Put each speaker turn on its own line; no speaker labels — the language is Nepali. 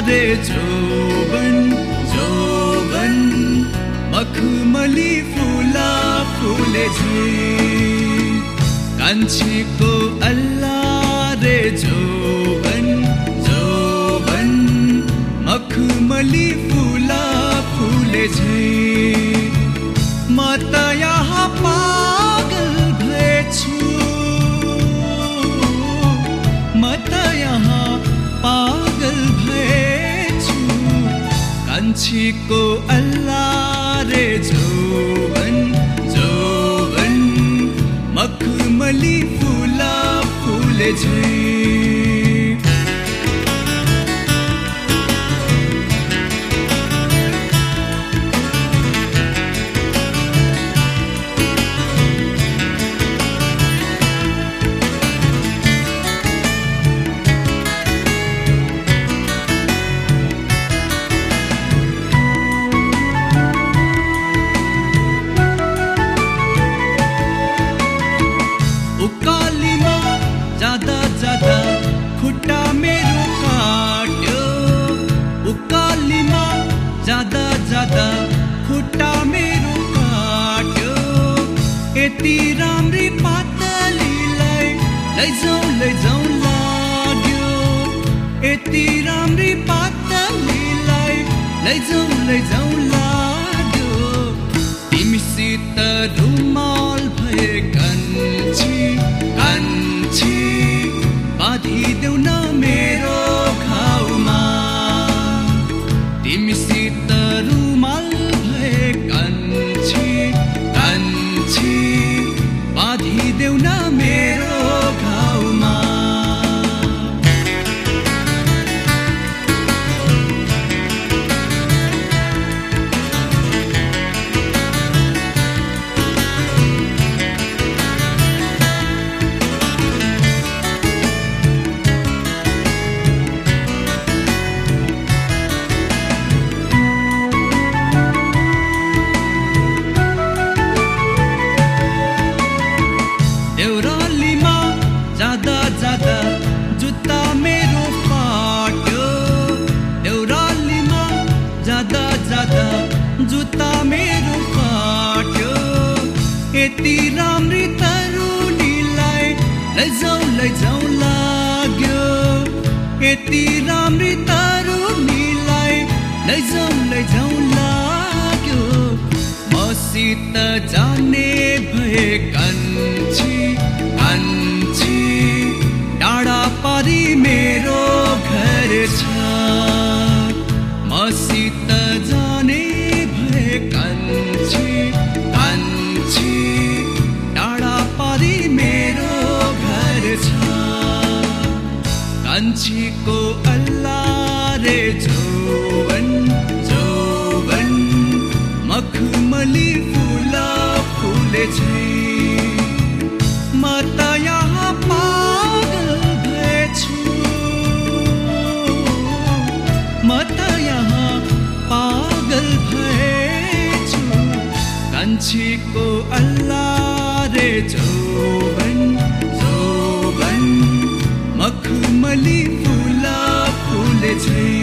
रे जोवन जोवन मखमली फूला फूले झै कान्छीको अल्लाह रे जोवन जोवन मखमली फूला फूले झै म त यहाँ पागल भएछु म त यहाँ पागल भएछु कान्छीको अल्लाह रे जोवन जोवन मखमली फूला फूले झै उकालीमा जादा जादा खुट्टा मेरो काट्यो उकालीमा जादा जादा खुट्टा मेरो काट्यो यति राम्री पातलीलाई लैजाउँ लाग्यो यति राम्री पातलीलाई लैजाउँ लाग्यो तिमीसित रुमाल भए कान्छी बाँधिदेऊ न मेरो घाउमा तिमीसित रुमाल भए कान्छी बाँधिदेऊ न मेरो घाउमा देउरालीमा जादा जादा जुत्ता मेरो फाट्यो देउरालीमा जादा जादा जुत्ता मेरो फाट्यो यति राम्री तरुनीलाई लैजाउँ लाग्यो यति राम्री तरुनीलाई लैजाउँ लाग्यो मसित जाने भए कान्छी टाढा पारी मेरो घर छ मसित जाने भए कान्छी टाढा पारी मेरो घर छ कान्छीको अल्लाह रे जोवन जोवन मखमली फूला फूले झै म त यहाँ पागल भएछु म त यहाँ पागल भएछु कान्छीको अल्लाह रे जोवन जोवन मखमली फूला फूले झै